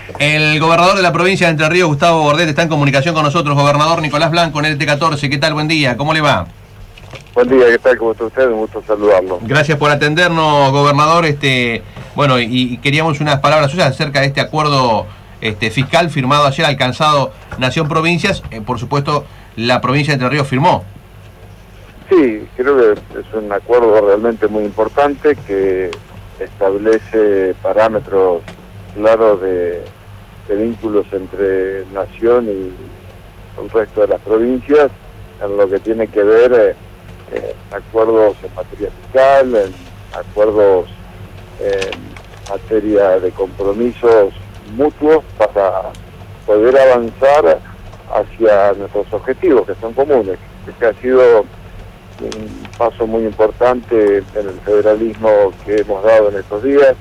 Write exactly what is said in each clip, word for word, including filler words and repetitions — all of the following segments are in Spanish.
El gobernador de la provincia de Entre Ríos, Gustavo Bordet, está en comunicación con nosotros. Gobernador Nicolás Blanco, en el T catorce. ¿Qué tal? Buen día. ¿Cómo le va? Buen día, ¿qué tal? ¿Cómo está usted? Un gusto saludarlo. Gracias por atendernos, gobernador. Este, bueno, y, y queríamos unas palabras suyas acerca de este acuerdo este, fiscal firmado ayer, alcanzado Nación Provincias. Eh, por supuesto, la provincia de Entre Ríos firmó. Sí, creo que es un acuerdo realmente muy importante que establece parámetros claros de, de vínculos entre Nación y el resto de las provincias en lo que tiene que ver eh, eh, acuerdos en materia fiscal, en acuerdos en materia de compromisos mutuos para poder avanzar hacia nuestros objetivos que son comunes. Este ha sido un paso muy importante en el federalismo que hemos dado en estos días,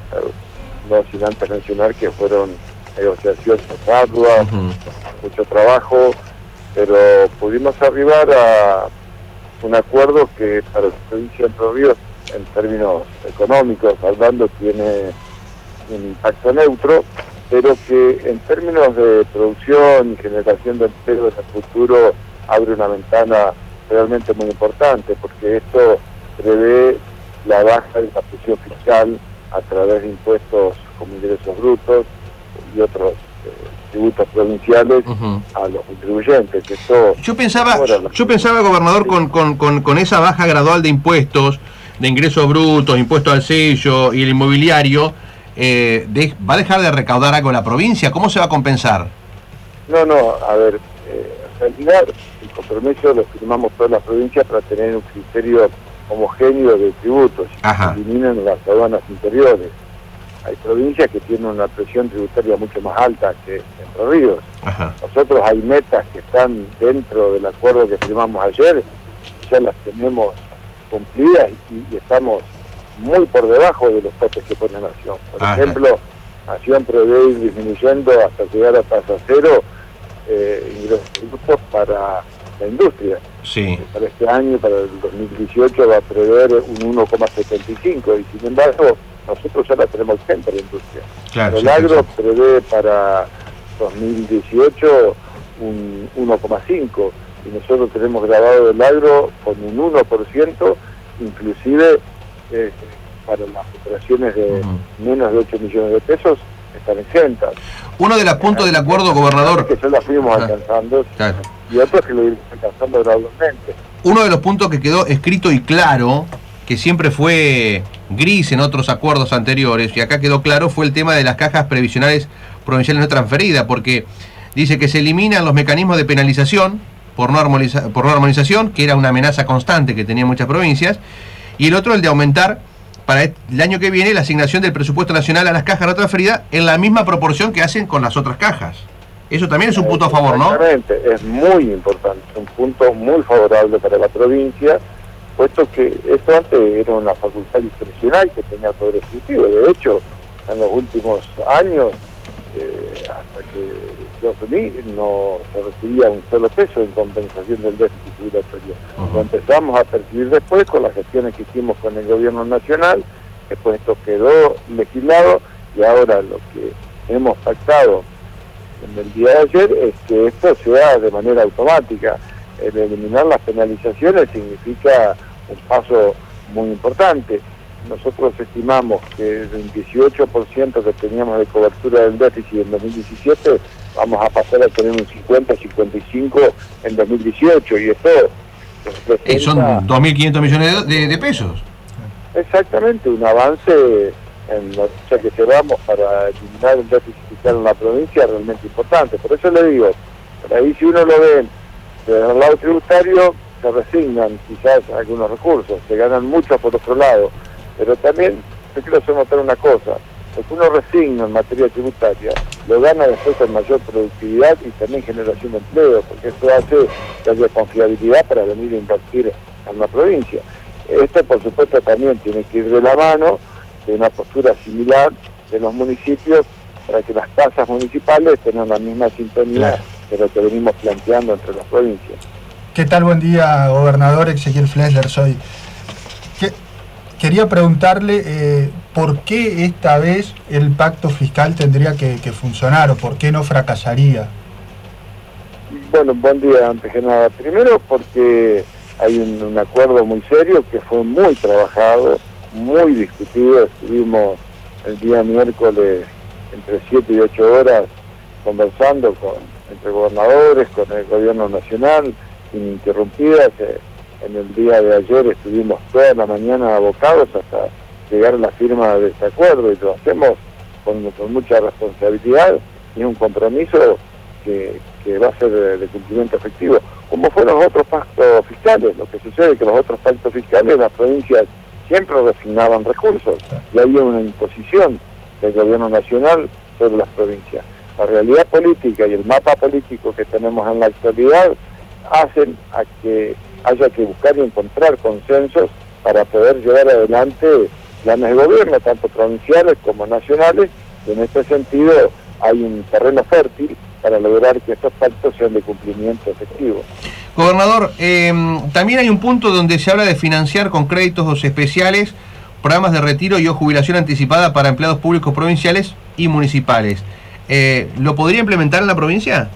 no sin antes mencionar que fueron negociaciones arduas, uh-huh. mucho trabajo, pero pudimos arribar a un acuerdo que para la provincia de Entre Ríos, en términos económicos hablando, tiene un impacto neutro, pero que en términos de producción y generación de empleo en el futuro abre una ventana realmente muy importante, porque esto prevé la baja de la presión fiscal a través de impuestos como ingresos brutos y otros eh, tributos provinciales uh-huh. a los contribuyentes. Esto yo pensaba, yo pensaba, gobernador, con, con, con, con esa baja gradual de impuestos, de ingresos brutos, impuestos al sello y el inmobiliario, eh, de, ¿va a dejar de recaudar algo la provincia? ¿Cómo se va a compensar? No, no, a ver, eh, en realidad el compromiso lo firmamos todas las provincias para tener un criterio homogéneo de tributos, que eliminan las aduanas interiores. Hay provincias que tienen una presión tributaria mucho más alta que Entre Ríos. Ajá. Nosotros hay metas que están dentro del acuerdo que firmamos ayer, ya las tenemos cumplidas y, y estamos muy por debajo de los topes que pone Nación. Por Ajá. ejemplo, Nación prevé ir disminuyendo hasta llegar a tasa cero eh, ingresos para la industria. Sí. Para este año, para el dos mil dieciocho, va a prever un uno coma setenta y cinco y sin embargo nosotros ya la tenemos siempre la industria. Claro, el sí, agro sí. prevé para dos mil dieciocho un uno coma cinco y nosotros tenemos grabado el agro con un uno por ciento, inclusive eh, para las operaciones de uh-huh. menos de ocho millones de pesos están exentas. Uno de los puntos del acuerdo, gobernador, que ya la fuimos ah, alcanzando claro. y otros que lo iremos alcanzando gradualmente. Uno de los puntos que quedó escrito y claro, que siempre fue gris en otros acuerdos anteriores, y acá quedó claro, fue el tema de las cajas previsionales provinciales no transferidas, porque dice que se eliminan los mecanismos de penalización por no, armoniza, por no armonización, que era una amenaza constante que tenían muchas provincias, y el otro el de aumentar para el año que viene la asignación del presupuesto nacional a las cajas no transferidas en la misma proporción que hacen con las otras cajas. Eso también es un punto a favor, ¿no? Exactamente, es muy importante, un punto muy favorable para la provincia, puesto que esto antes era una facultad discrecional que tenía poder ejecutivo. De hecho, en los últimos años, eh, hasta que yo asumí, no se recibía un solo peso en compensación del déficit tributario. Uh-huh. Lo empezamos a percibir después con las gestiones que hicimos con el gobierno nacional, después esto quedó legislado y ahora lo que hemos pactado en el día de ayer es que esto sea de manera automática. El eliminar las penalizaciones significa un paso muy importante. Nosotros estimamos que el dieciocho por ciento que teníamos de cobertura del déficit en dos mil diecisiete vamos a pasar a tener un cincuenta a cincuenta y cinco en dos mil dieciocho y esto representa... son dos mil quinientos millones de, de pesos. Exactamente, un avance en la lucha que llevamos para eliminar el déficit fiscal en la provincia es realmente importante. Por eso le digo, por ahí si uno lo ve desde el lado tributario, se resignan quizás algunos recursos, se ganan mucho por otro lado, pero también yo quiero hacer notar una cosa, lo que uno resigna en materia tributaria, lo gana después con mayor productividad y también generación de empleo, porque esto hace que haya confiabilidad para venir a invertir en la provincia. Esto por supuesto también tiene que ir de la mano de una postura similar de los municipios para que las tasas municipales tengan la misma sintonía claro. de lo que venimos planteando entre las provincias. ¿Qué tal? Buen día, gobernador. Ezequiel Flesler soy. Que, quería preguntarle, eh, ¿por qué esta vez el pacto fiscal tendría que, que funcionar o por qué no fracasaría? Bueno, buen día antes que nada. Primero porque hay un, un acuerdo muy serio que fue muy trabajado, muy discutido. Estuvimos el día miércoles entre siete y ocho horas conversando con entre gobernadores, con el gobierno nacional, ininterrumpidas. En el día de ayer estuvimos toda la mañana abocados hasta llegar a la firma de este acuerdo, y lo hacemos con, con mucha responsabilidad y un compromiso que, que va a ser de, de cumplimiento efectivo, como fueron los otros pactos fiscales. Lo que sucede es que los otros pactos fiscales, las provincias siempre resignaban recursos y había una imposición del gobierno nacional sobre las provincias. La realidad política y el mapa político que tenemos en la actualidad hacen a que haya que buscar y encontrar consensos para poder llevar adelante planes de gobierno, tanto provinciales como nacionales, y en este sentido hay un terreno fértil para lograr que estos pactos sean de cumplimiento efectivo. Gobernador, eh, también hay un punto donde se habla de financiar con créditos especiales programas de retiro y o jubilación anticipada para empleados públicos provinciales y municipales. Eh, ¿Lo podría implementar en la provincia?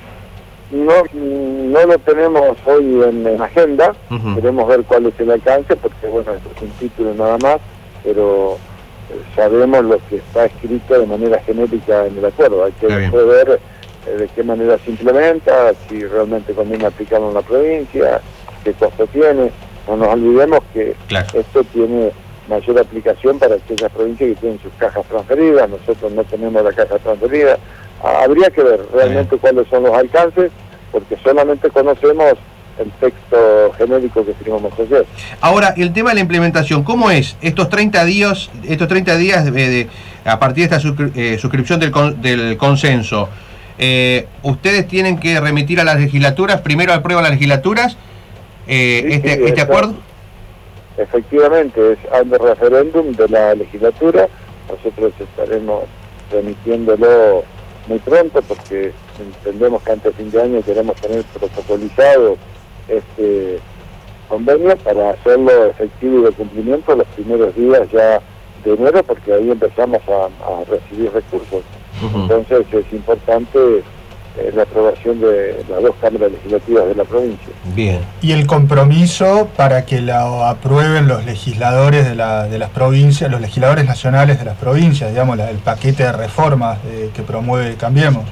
No, no lo tenemos hoy en, en agenda. Uh-huh. Queremos ver cuál es el alcance, porque bueno, esto es un título nada más, pero eh, sabemos lo que está escrito de manera genérica en el acuerdo. Hay que después ver eh, de qué manera se implementa, si realmente conviene aplicarlo en la provincia, qué costo tiene. No nos olvidemos que claro, esto tiene mayor aplicación para aquellas provincias que tienen sus cajas transferidas. Nosotros no tenemos la caja transferida. Habría que ver realmente cuáles son los alcances, porque solamente conocemos el texto genérico que firmamos ayer. Ahora, el tema de la implementación, ¿cómo es? Estos treinta días, estos treinta días de, de, a partir de esta suscri eh, suscripción del, con del consenso, eh, ¿ustedes tienen que remitir a las legislaturas, primero aprueban las legislaturas eh, sí, este, sí, este acuerdo? Efectivamente, es al referéndum de la legislatura. Nosotros estaremos remitiéndolo muy pronto, porque entendemos que antes de fin de año queremos tener protocolizado este convenio para hacerlo efectivo y de cumplimiento los primeros días ya de enero, porque ahí empezamos a, a recibir recursos. Uh-huh. Entonces es importante eh, la aprobación de las dos cámaras legislativas de la provincia. Bien. Y el compromiso para que lo aprueben los legisladores de, la, de las provincias, los legisladores nacionales de las provincias, digamos, la, el paquete de reformas eh, que promueve Cambiemos.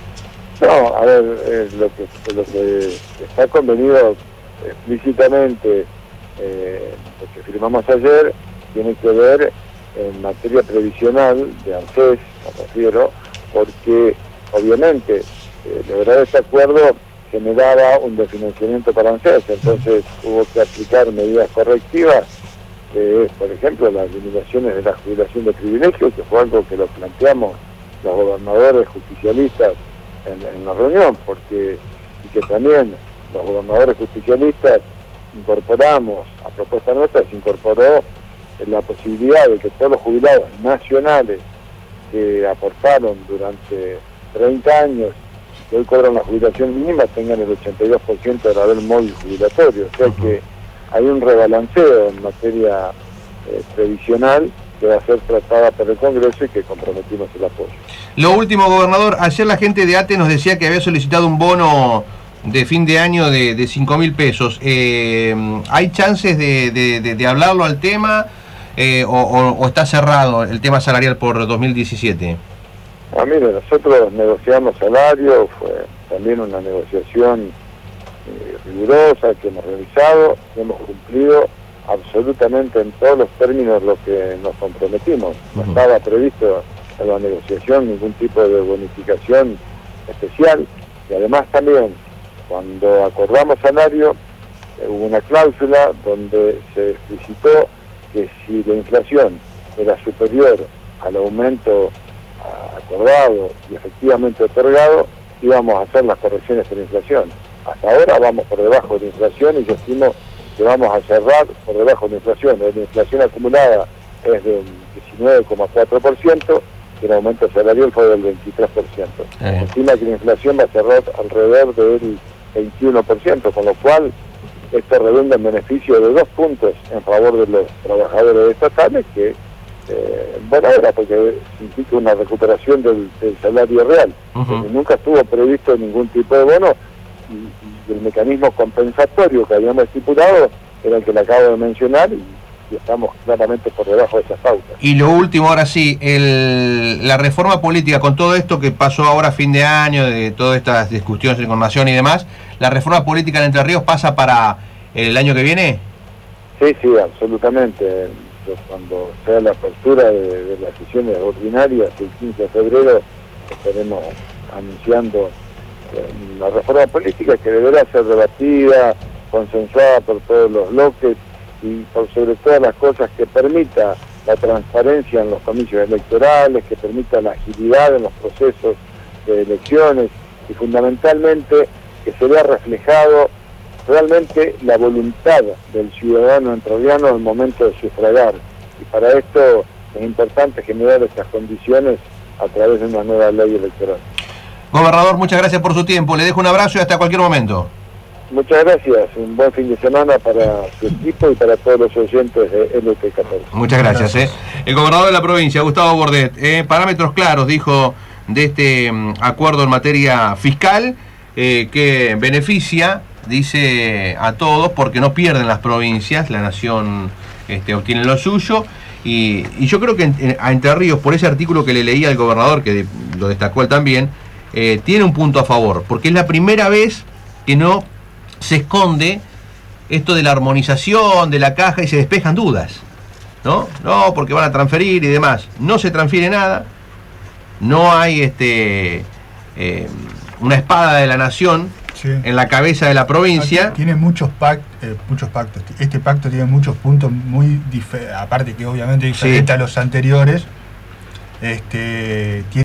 No, a ver, eh, lo, que, lo que está convenido explícitamente, eh, lo que firmamos ayer, tiene que ver en materia previsional de ANSES, me refiero, porque obviamente eh, lograr este acuerdo generaba un desfinanciamiento para ANSES, entonces hubo que aplicar medidas correctivas, eh, por ejemplo, las limitaciones de la jubilación de privilegios, que fue algo que lo planteamos los gobernadores justicialistas en, en la reunión, porque y que también los gobernadores justicialistas incorporamos, a propuesta nuestra se incorporó la posibilidad de que todos los jubilados nacionales que aportaron durante treinta años, que hoy cobran la jubilación mínima, tengan el ochenta y dos por ciento del haber móvil jubilatorio. O sea uh-huh. que hay un rebalanceo en materia eh, previsional que va a ser tratada por el Congreso y que comprometimos el apoyo. Lo último, gobernador, ayer la gente de ATE nos decía que había solicitado un bono de fin de año de, de cinco mil pesos. Eh, ¿Hay chances de, de, de, de hablarlo al tema eh, o, o, o está cerrado el tema salarial por dos mil diecisiete? Ah, mire, nosotros negociamos salario, fue también una negociación eh, rigurosa que hemos realizado, que hemos cumplido absolutamente en todos los términos lo que nos comprometimos. No uh-huh. estaba previsto en la negociación ningún tipo de bonificación especial, y además también cuando acordamos salario eh, hubo una cláusula donde se explicitó que si la inflación era superior al aumento acordado y efectivamente otorgado, íbamos a hacer las correcciones por inflación. Hasta ahora vamos por debajo de la inflación y yo estimo que vamos a cerrar por debajo de la inflación. La inflación acumulada es del diecinueve coma cuatro por ciento y el aumento salarial fue del veintitrés por ciento. Se estima que la inflación va a cerrar alrededor del veintiuno por ciento, con lo cual esto redunda en beneficio de dos puntos en favor de los trabajadores estatales que eh, buena, porque significa una recuperación del, del salario real. Uh-huh. Nunca estuvo previsto ningún tipo de bono, y, y el mecanismo compensatorio que habíamos estipulado era el que le acabo de mencionar, y, y estamos claramente por debajo de esas pautas. Y lo último, ahora sí, el, la reforma política, con todo esto que pasó ahora a fin de año, de todas estas discusiones con Nación y demás, ¿la reforma política en Entre Ríos pasa para el año que viene? Sí, sí, absolutamente. Cuando sea la apertura de, de las sesiones ordinarias, el quince de febrero, estaremos anunciando eh, la reforma política que deberá ser debatida, consensuada por todos los bloques, y por sobre todas las cosas que permita la transparencia en los comicios electorales, que permita la agilidad en los procesos de elecciones, y fundamentalmente que se vea reflejado realmente la voluntad del ciudadano entrerriano en el momento de sufragar. Y para esto es importante generar estas condiciones a través de una nueva ley electoral. Gobernador, muchas gracias por su tiempo. Le dejo un abrazo y hasta cualquier momento. Muchas gracias. Un buen fin de semana para su equipo y para todos los oyentes de L T catorce. Muchas gracias. Eh. El gobernador de la provincia, Gustavo Bordet, eh, parámetros claros, dijo, de este um, acuerdo en materia fiscal, eh, que beneficia, dice, a todos, porque no pierden las provincias, la nación este, obtiene lo suyo, y, y yo creo que en, en, a Entre Ríos, por ese artículo que le leía al gobernador, que de, lo destacó él también, eh, tiene un punto a favor, porque es la primera vez que no se esconde esto de la armonización de la caja y se despejan dudas, ¿no? No, porque van a transferir y demás. No se transfiere nada, no hay este eh, una espada de la nación, sí, en la cabeza de la provincia. Tiene muchos, pact, eh, muchos pactos. Este pacto tiene muchos puntos muy diferentes, aparte que obviamente diferente, sí, a los anteriores. Este, tiene